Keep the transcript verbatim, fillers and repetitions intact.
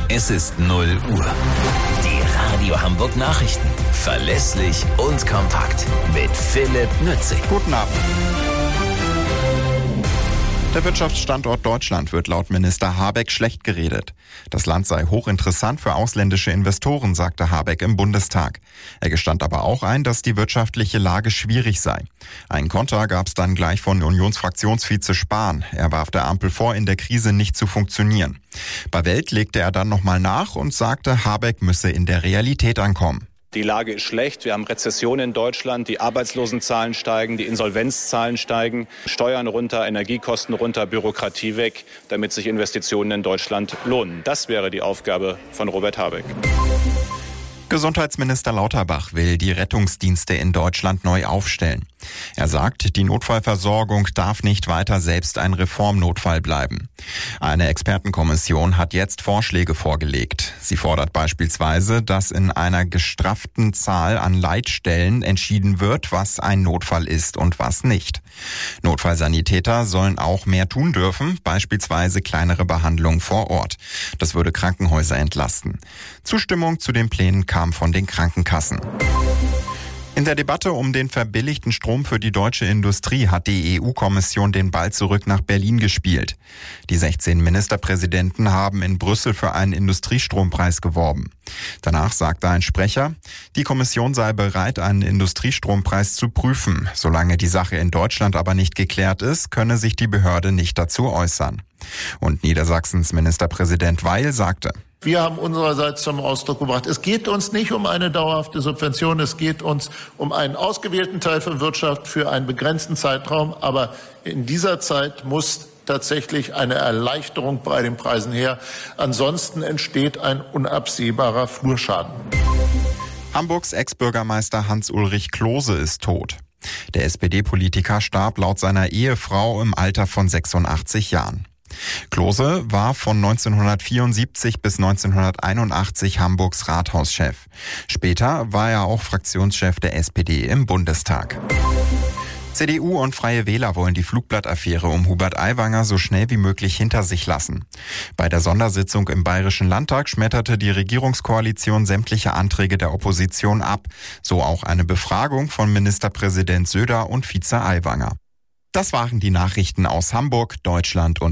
Es ist null Uhr. Die Radio Hamburg Nachrichten. Verlässlich und kompakt. Mit Philipp Nützig. Guten Abend. Der Wirtschaftsstandort Deutschland wird laut Minister Habeck schlecht geredet. Das Land sei hochinteressant für ausländische Investoren, sagte Habeck im Bundestag. Er gestand aber auch ein, dass die wirtschaftliche Lage schwierig sei. Einen Konter gab es dann gleich von Unionsfraktionsvize Spahn. Er warf der Ampel vor, in der Krise nicht zu funktionieren. Bei Welt legte er dann nochmal nach und sagte, Habeck müsse in der Realität ankommen. Die Lage ist schlecht. Wir haben Rezession in Deutschland. Die Arbeitslosenzahlen steigen, die Insolvenzzahlen steigen. Steuern runter, Energiekosten runter, Bürokratie weg, damit sich Investitionen in Deutschland lohnen. Das wäre die Aufgabe von Robert Habeck. Gesundheitsminister Lauterbach will die Rettungsdienste in Deutschland neu aufstellen. Er sagt, die Notfallversorgung darf nicht weiter selbst ein Reformnotfall bleiben. Eine Expertenkommission hat jetzt Vorschläge vorgelegt. Sie fordert beispielsweise, dass in einer gestrafften Zahl an Leitstellen entschieden wird, was ein Notfall ist und was nicht. Notfallsanitäter sollen auch mehr tun dürfen, beispielsweise kleinere Behandlungen vor Ort. Das würde Krankenhäuser entlasten. Zustimmung zu den Plänen kam von den Krankenkassen. In der Debatte um den verbilligten Strom für die deutsche Industrie hat die E U-Kommission den Ball zurück nach Berlin gespielt. Die sechzehn Ministerpräsidenten haben in Brüssel für einen Industriestrompreis geworben. Danach sagte ein Sprecher, die Kommission sei bereit, einen Industriestrompreis zu prüfen. Solange die Sache in Deutschland aber nicht geklärt ist, könne sich die Behörde nicht dazu äußern. Und Niedersachsens Ministerpräsident Weil sagte: Wir haben unsererseits zum Ausdruck gebracht, es geht uns nicht um eine dauerhafte Subvention, es geht uns um einen ausgewählten Teil von Wirtschaft für einen begrenzten Zeitraum. Aber in dieser Zeit muss tatsächlich eine Erleichterung bei den Preisen her. Ansonsten entsteht ein unabsehbarer Flurschaden. Hamburgs Ex-Bürgermeister Hans-Ulrich Klose ist tot. Der S P D-Politiker starb laut seiner Ehefrau im Alter von sechsundachtzig Jahren. Klose war von neunzehnhundertvierundsiebzig bis neunzehnhunderteinundachtzig Hamburgs Rathauschef. Später war er auch Fraktionschef der S P D im Bundestag. C D U und Freie Wähler wollen die Flugblattaffäre um Hubert Aiwanger so schnell wie möglich hinter sich lassen. Bei der Sondersitzung im Bayerischen Landtag schmetterte die Regierungskoalition sämtliche Anträge der Opposition ab, so auch eine Befragung von Ministerpräsident Söder und Vize Aiwanger. Das waren die Nachrichten aus Hamburg, Deutschland und